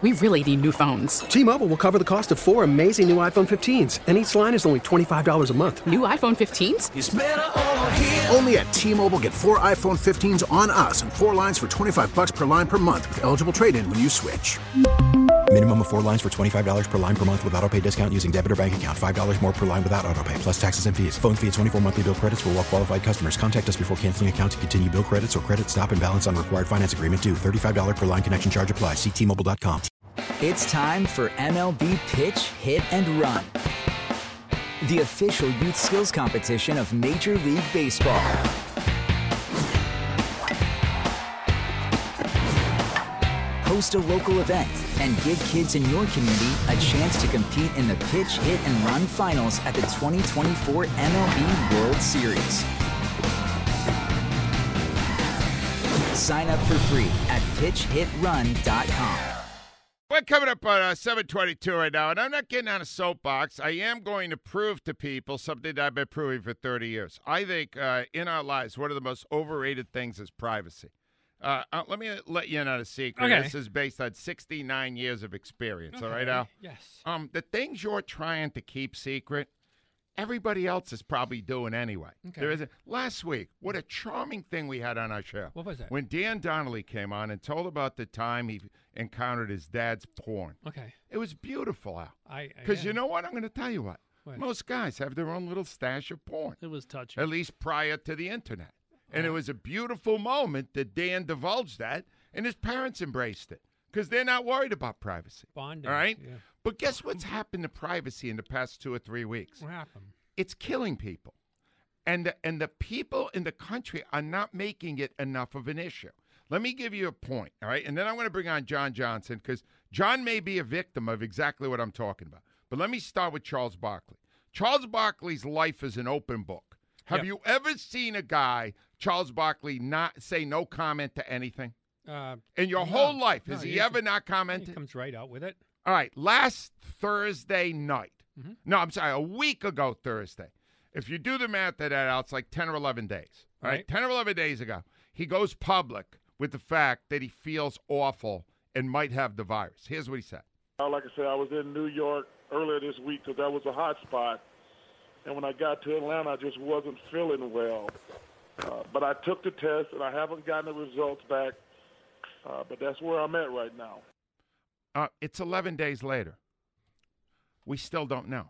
We really need new phones. T-Mobile will cover the cost of 4 amazing new iPhone 15s, and each line is only $25 a month. New iPhone 15s? It's better over here. Only at T-Mobile, get 4 iPhone 15s on us and 4 lines for $25 per line per month with eligible trade-in when you switch. Minimum of 4 lines for $25 per line per month with autopay discount using debit or bank account. $5 more per line without autopay, plus taxes and fees. Phone fee at 24 monthly bill credits for well-qualified customers. Contact us before canceling account to continue bill credits or credit stop and balance on required finance agreement due. $35 per line connection charge applies. See T-Mobile.com. It's time for MLB Pitch, Hit, and Run, the official youth skills competition of Major League Baseball. Host a local event and give kids in your community a chance to compete in the Pitch, Hit, and Run finals at the 2024 MLB World Series. Sign up for free at pitchhitrun.com. We're coming up on 7:22 right now, and I'm not getting on a soapbox. I am going to prove to people something that I've been proving for 30 years. I think in our lives, one of the most overrated things is privacy. Let me let you in on a secret. Okay. This is based on 69 years of experience, Okay. all right, Al? Yes. The things you're trying to keep secret, everybody else is probably doing anyway. Okay. Last week, what a charming thing we had on our show. What was that? When Dan Donnelly came on and told about the time he encountered his dad's porn. Okay. It was beautiful, Al. Because You know what? I'm going to tell you what. What? Most guys have their own little stash of porn. It was touching. At least prior to the internet. And it was a beautiful moment that Dan divulged that, and his parents embraced it because they're not worried about privacy. Bonding. All right? Yeah. But guess what's happened to privacy in the past 2 or 3 weeks? What happened? It's killing people. And the people in the country are not making it enough of an issue. Let me give you a point, all right? And then I'm going to bring on John Johnson because John may be a victim of exactly what I'm talking about. But let me start with Charles Barkley. Charles Barkley's life is an open book. Have you ever seen a guy, Charles Barkley, not say no comment to anything? In your whole life, has he ever not commented? He comes right out with it. All right, last Thursday night. No, I'm sorry, a week ago Thursday. If you do the math of that out, it's like 10 or 11 days. All right, 10 or 11 days ago, he goes public with the fact that he feels awful and might have the virus. Here's what he said. Like I said, I was in New York earlier this week because that was a hot spot. And when I got to Atlanta, I just wasn't feeling well. But I took the test, and I haven't gotten the results back. But that's where I'm at right now. It's 11 days later. We still don't know.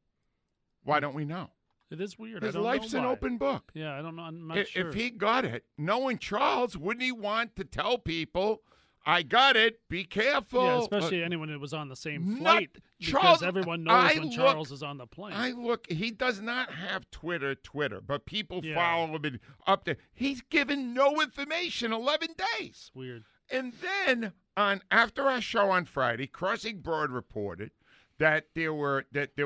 Why don't we know? It is weird. His life's an open book. Yeah, I don't know. I'm not sure. If he got it, knowing Charles, wouldn't he want to tell people, I got it, be careful? Yeah, especially anyone who was on the same flight. Because everyone knows when Charles is on the plane. He does not have Twitter, but people follow him and up there. He's given no information 11 days. Weird. And then after our show on Friday, Crossing Broad reported that there were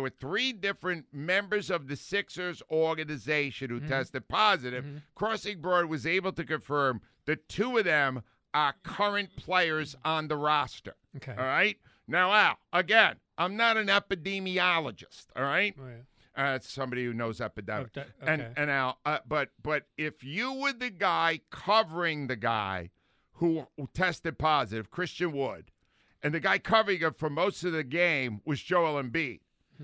3 different members of the Sixers organization who tested positive. Crossing Broad was able to confirm that 2 of them are current players on the roster. Okay. All right? Now, Al, again, I'm not an epidemiologist, all right? Oh, yeah. It's somebody who knows epidemics. Okay. And Al, but if you were the guy covering the guy who tested positive, Christian Wood, and the guy covering him for most of the game was Joel Embiid,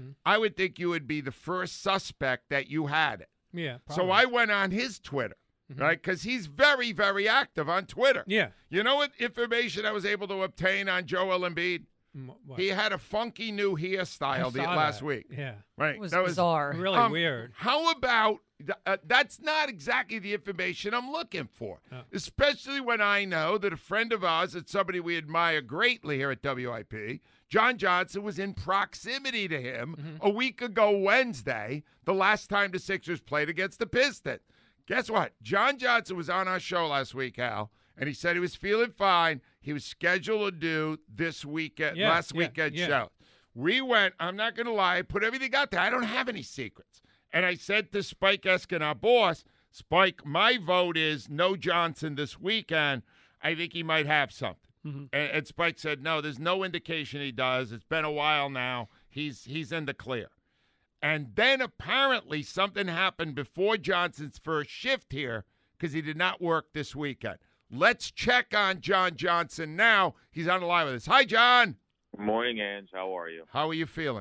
I would think you would be the first suspect that you had it. Yeah, probably. So I went on his Twitter, right, because he's very, very active on Twitter. Yeah. You know what information I was able to obtain on Joel Embiid? What? He had a funky new hairstyle last week. Yeah. Right. It was bizarre. Really weird. How about that's not exactly the information I'm looking for, especially when I know that a friend of ours, that's somebody we admire greatly here at WIP, John Johnson, was in proximity to him a week ago Wednesday, the last time the Sixers played against the Pistons. Guess what? John Johnson was on our show last week, Al, and he said he was feeling fine. He was scheduled to do this weekend, last weekend show. We went, I'm not going to lie, put everything out there. I don't have any secrets. And I said to Spike Eskin, our boss, Spike, my vote is no Johnson this weekend. I think he might have something. And Spike said, no, there's no indication he does. It's been a while now. He's in the clear. And then apparently something happened before Johnson's first shift here because he did not work this weekend. Let's check on John Johnson now. He's on the line with us. Hi, John. Good morning, Ange. How are you? How are you feeling?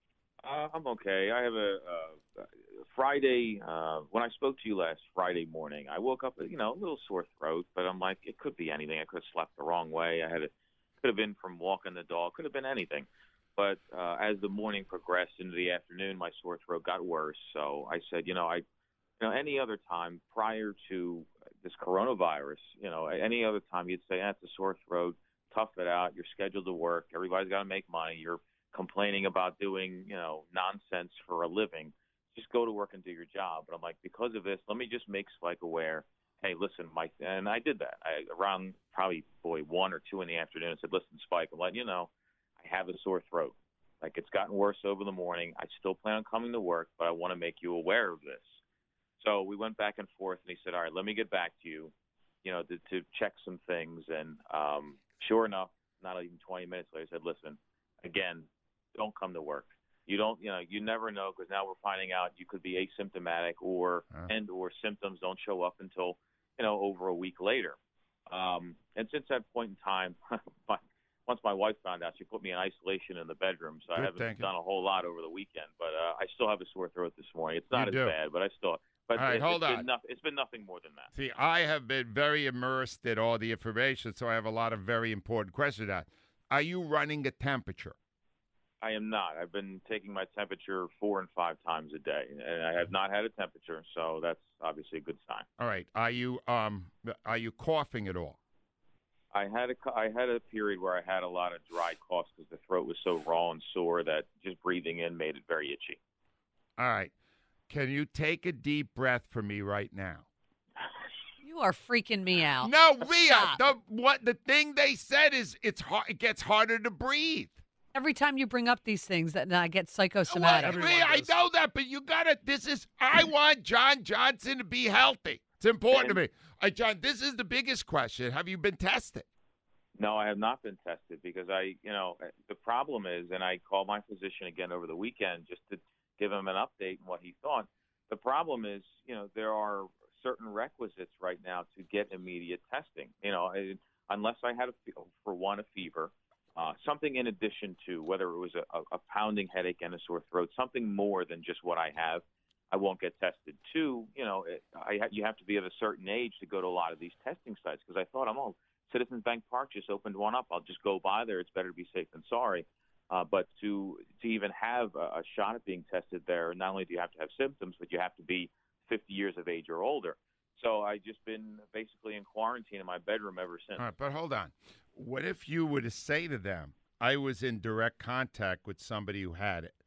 I'm okay. I have a Friday. When I spoke to you last Friday morning, I woke up, a little sore throat, but I'm like, it could be anything. I could have slept the wrong way. Could have been from walking the dog. Could have been anything. But as the morning progressed into the afternoon, my sore throat got worse. So I said, any other time prior to this coronavirus, any other time you'd say, it's a sore throat, tough it out. You're scheduled to work. Everybody's got to make money. You're complaining about doing, nonsense for a living. Just go to work and do your job. But I'm like, because of this, let me just make Spike aware. Hey, listen, Mike, and I did that. Around probably 1 or 2 in the afternoon, I said, listen, Spike, I'm letting you know, I have a sore throat. Like, it's gotten worse over the morning. I still plan on coming to work, but I want to make you aware of this. So we went back and forth, and he said, all right, let me get back to you, to check some things. And sure enough, not even 20 minutes later, I said, listen, again, don't come to work. You don't, you never know, because now we're finding out you could be asymptomatic or symptoms don't show up until, over a week later. And since that point in time, once my wife found out, she put me in isolation in the bedroom, so I haven't done a whole lot over the weekend. But I still have a sore throat this morning. It's not as bad, but I still. But all right, hold on. It's been nothing more than that. See, I have been very immersed in all the information, so I have a lot of very important questions. Are you running a temperature? I am not. I've been taking my temperature 4 and 5 times a day, and I have not had a temperature, so that's obviously a good sign. All right. Are you coughing at all? I had a period where I had a lot of dry coughs because the throat was so raw and sore that just breathing in made it very itchy. All right. Can you take a deep breath for me right now? You are freaking me out. No, Rhea. The thing they said is it gets harder to breathe. Every time you bring up these things, that I get psychosomatic. Rhea, I know that, but you gotta. I want John Johnson to be healthy. It's important to me. John, this is the biggest question. Have you been tested? No, I have not been tested because the problem is, and I called my physician again over the weekend just to give him an update on what he thought. The problem is, there are certain requisites right now to get immediate testing. Unless I had a fever, something in addition to whether it was a pounding headache and a sore throat, something more than just what I have, I won't get tested. 2, you have to be of a certain age to go to a lot of these testing sites because I thought, Citizens Bank Park just opened one up. I'll just go by there. It's better to be safe than sorry. But to even have a shot at being tested there, not only do you have to have symptoms, but you have to be 50 years of age or older. So I've just been basically in quarantine in my bedroom ever since. All right, but hold on. What if you were to say to them, I was in direct contact with somebody who had it?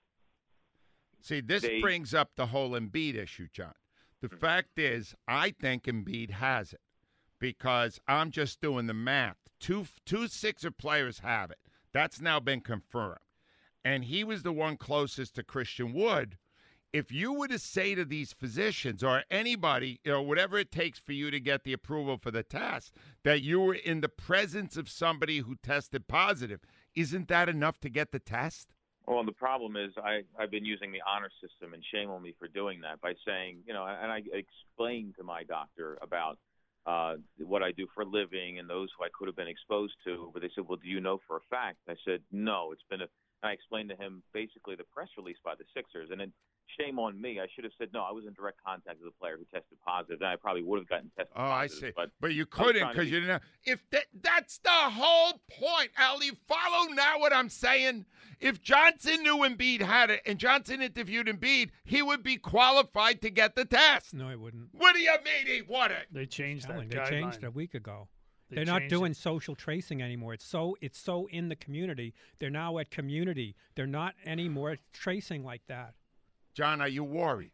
See, this brings up the whole Embiid issue, John. The fact is, I think Embiid has it because I'm just doing the math. Two Sixer players have it. That's now been confirmed. And he was the one closest to Christian Wood. If you were to say to these physicians or anybody, whatever it takes for you to get the approval for the test, that you were in the presence of somebody who tested positive, isn't that enough to get the test? Well, the problem is I've been using the honor system, and shame on me for doing that by saying, and I explained to my doctor about what I do for a living and those who I could have been exposed to. But they said, well, do you know for a fact? I said, no, and I explained to him basically the press release by the Sixers. And then shame on me. I should have said, no, I was in direct contact with a player who tested positive. Then I probably would have gotten tested positive. I see. But you couldn't because you didn't know. If that's the whole point, Al. You follow now what I'm saying? If Johnson knew Embiid had it and Johnson interviewed Embiid, he would be qualified to get the test. No, he wouldn't. What do you mean he wouldn't? They changed that. They changed it a week ago. They're not doing social tracing anymore. It's so in the community. They're now at community. They're not anymore tracing like that. John, are you worried?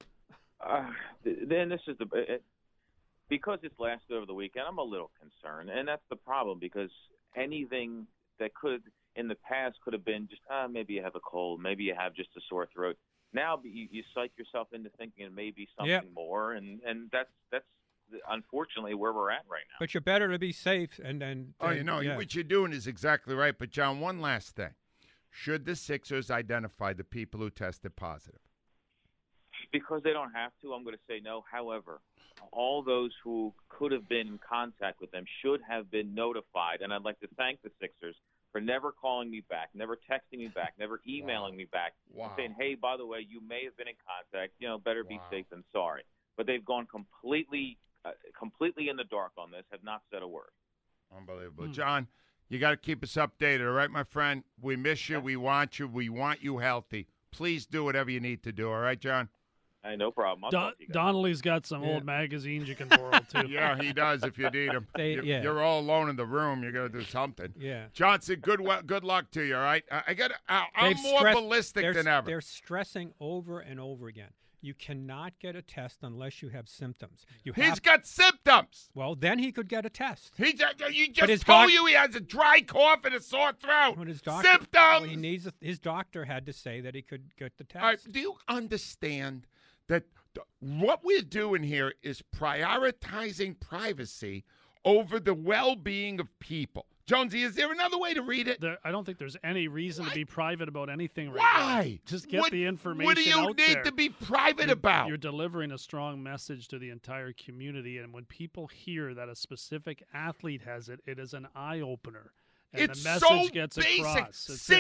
Then this is because it's lasted over the weekend, I'm a little concerned. And that's the problem because anything that could in the past could have been just, maybe you have a cold, maybe you have just a sore throat. Now you psych yourself into thinking it may be something more, and that's unfortunately where we're at right now. But you're better to be safe. What you're doing is exactly right. But, John, one last thing. Should the Sixers identify the people who tested positive? Because they don't have to, I'm going to say no. However, all those who could have been in contact with them should have been notified, and I'd like to thank the Sixers for never calling me back, never texting me back, never emailing me back, saying, hey, by the way, you may have been in contact. Better be safe than sorry. But they've gone completely in the dark on this, have not said a word. Unbelievable. John, you got to keep us updated, all right, my friend? We miss you. We want you. We want you healthy. Please do whatever you need to do, all right, John? Hey, no problem. I'll talk to you guys. Donnelly's got some old magazines you can borrow, too. Yeah, he does if you need them. You're all alone in the room. You're going to do something. Yeah. Johnson, good luck to you, all right? I'm more ballistic than ever. They're stressing over and over again. You cannot get a test unless you have symptoms. He's got symptoms. Well, then he could get a test. He just told you he has a dry cough and a sore throat. Symptoms. Well, his doctor had to say that he could get the test. All right, do you understand that what we're doing here is prioritizing privacy over the well-being of people? Jonesy, is there another way to read it? I don't think there's any reason to be private about anything right Why? now. Just get the information What do you out need there. to be private about? You're delivering a strong message to the entire community, and when people hear that a specific athlete has it, it is an eye-opener. And It's the message so gets basic. across.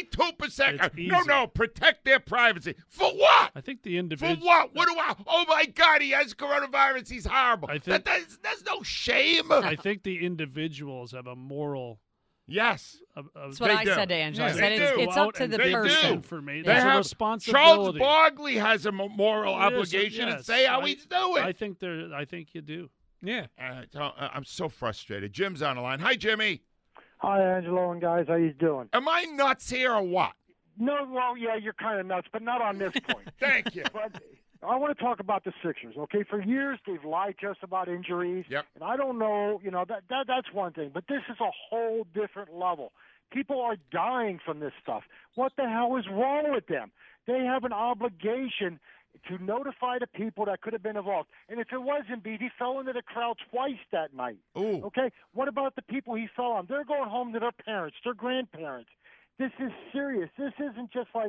62%. No, protect their privacy. For what? I think the individual. For what? Oh my God, he has coronavirus. He's horrible. There's no shame. I think the individuals have a moral. Yes. That's what I said to Angela. I said it's up to the person. There's a responsibility. Charles Barkley has a moral obligation to say how he's doing. I think you do. Yeah. I'm so frustrated. Jim's on the line. Hi, Jimmy. Hi, Angelo and guys. How you doing? Am I nuts here or what? No, well, yeah, you're kind of nuts, but not on this point. Thank you. But I want to talk about the Sixers, okay? For years, they've lied to us about injuries. Yep. And I don't know, that's one thing. But this is a whole different level. People are dying from this stuff. What the hell is wrong with them? They have an obligation to notify the people that could have been involved. And if it was Embiid, he fell into the crowd twice that night. Ooh. Okay? What about the people he fell on? They're going home to their parents, their grandparents. This is serious. This isn't just like,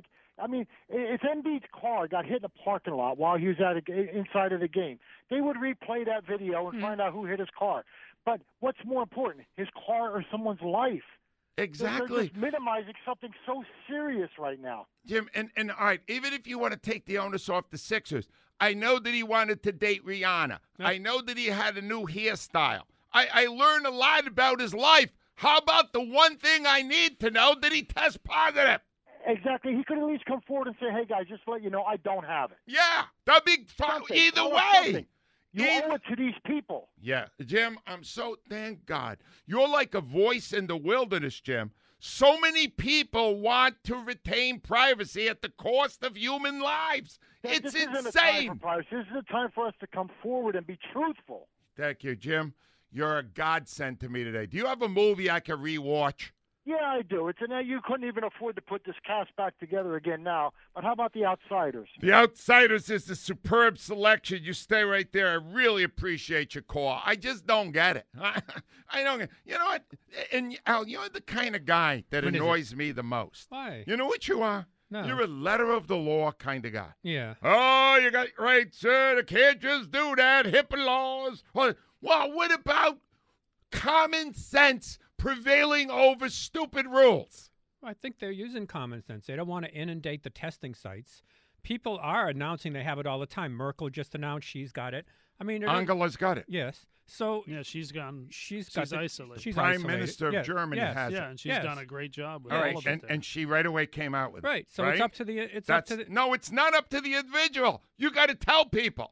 if Embiid's car got hit in a parking lot while he was inside of the game, they would replay that video and find out who hit his car. But what's more important, his car or someone's life? Exactly. They're just minimizing something so serious right now. Jim, and all right, even if you want to take the onus off the Sixers, I know that he wanted to date Rihanna. I know that he had a new hairstyle. I learned a lot about his life. How about the one thing I need to know, that he tests positive? Exactly. He could at least come forward and say, hey, guys, just to let you know, I don't have it. Yeah, that'd be fun. Either way. You owe it to these people. Yeah. Jim, thank God. You're like a voice in the wilderness, Jim. So many people want to retain privacy at the cost of human lives. It's this insane. Isn't a time for privacy. This is a time for us to come forward and be truthful. Thank you, Jim. You're a godsend to me today. Do you have a movie I can rewatch? Yeah, I do. You couldn't even afford to put this cast back together again now. But how about The Outsiders? The Outsiders is a superb selection. You stay right there. I really appreciate your call. I just don't get it. I don't get it. You know what? And Al, you're the kind of guy that annoys me the most. Why? You know what you are? No. You're a letter of the law kind of guy. Yeah. Oh, you got right, sir. They can't just do that. HIPAA laws. Well, what about common sense prevailing over stupid rules? I think they're using common sense. They don't want to inundate the testing sites. People are announcing they have it all the time. Merkel just announced she's got it. Angela's got it. Yes. So yeah, she's gone. She's isolated. She's Prime isolated. Minister of Germany has it. Yeah, and she's done a great job with all all of it. And she right away came out with it. Right. So right? it's up to the. No, it's not up to the individual. You got to tell people.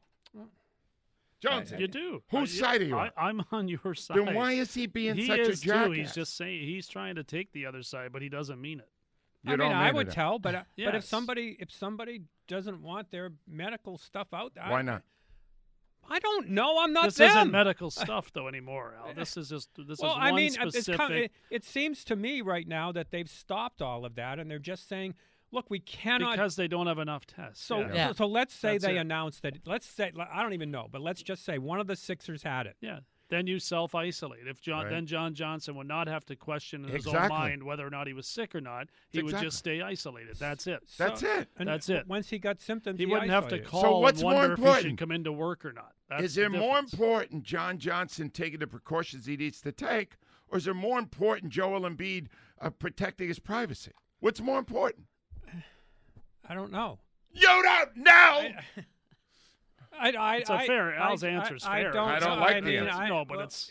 Jones, you do. Whose side are you on? I'm on your side. Then why is he being such a jackass? Too. He's just saying he's trying to take the other side, but he doesn't mean it. I would tell, but if somebody doesn't want their medical stuff out, why not? I don't know. I'm not this them. This isn't medical stuff though anymore, Al. This is one specific. It seems to me right now that they've stopped all of that, and they're just saying, look, we cannot, because they don't have enough tests. So let's say they announced that. Let's say, I don't even know, but let's just say one of the Sixers had it. Yeah. Then you self-isolate. If then John Johnson would not have to question in his own mind whether or not he was sick or not. He would just stay isolated. That's it. That's it. Once he got symptoms, he wouldn't have to call so what's and wonder more if important? he should come into work or not. That's is it more important John Johnson taking the precautions he needs to take, or is it more important Joel Embiid protecting his privacy? What's more important? I don't know. You don't know. It's fair. Al's answer is fair. I don't like the answer. No, but it's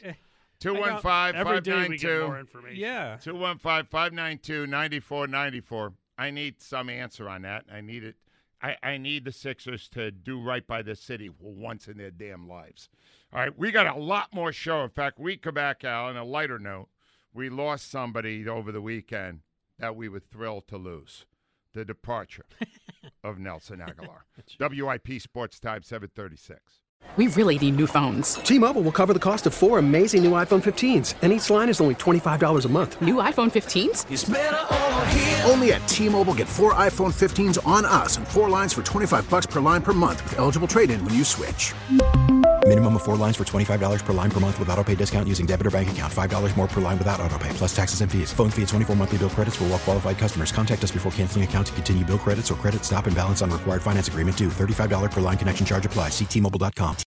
215-592. Yeah. 215-592-9494. I need some answer on that. I need it. I need the Sixers to do right by the city for once in their damn lives. All right, we got a lot more show. In fact, we come back, Al, on a lighter note. We lost somebody over the weekend that we were thrilled to lose. The departure of Nelson Aguilar. WIP Sports Time, 736. We really need new phones. T-Mobile will cover the cost of 4 amazing new iPhone 15s, and each line is only $25 a month. New iPhone 15s? It's better over here. Only at T-Mobile, get 4 iPhone 15s on us and 4 lines for $25 per line per month with eligible trade-in when you switch. Minimum of 4 lines for $25 per line per month with autopay discount using debit or bank account. $5 more per line without autopay, plus taxes and fees. Phone fee at 24 monthly bill credits for well-qualified customers. Contact us before canceling account to continue bill credits or credit stop and balance on required finance agreement due. $35 per line connection charge applies. See T-Mobile.com.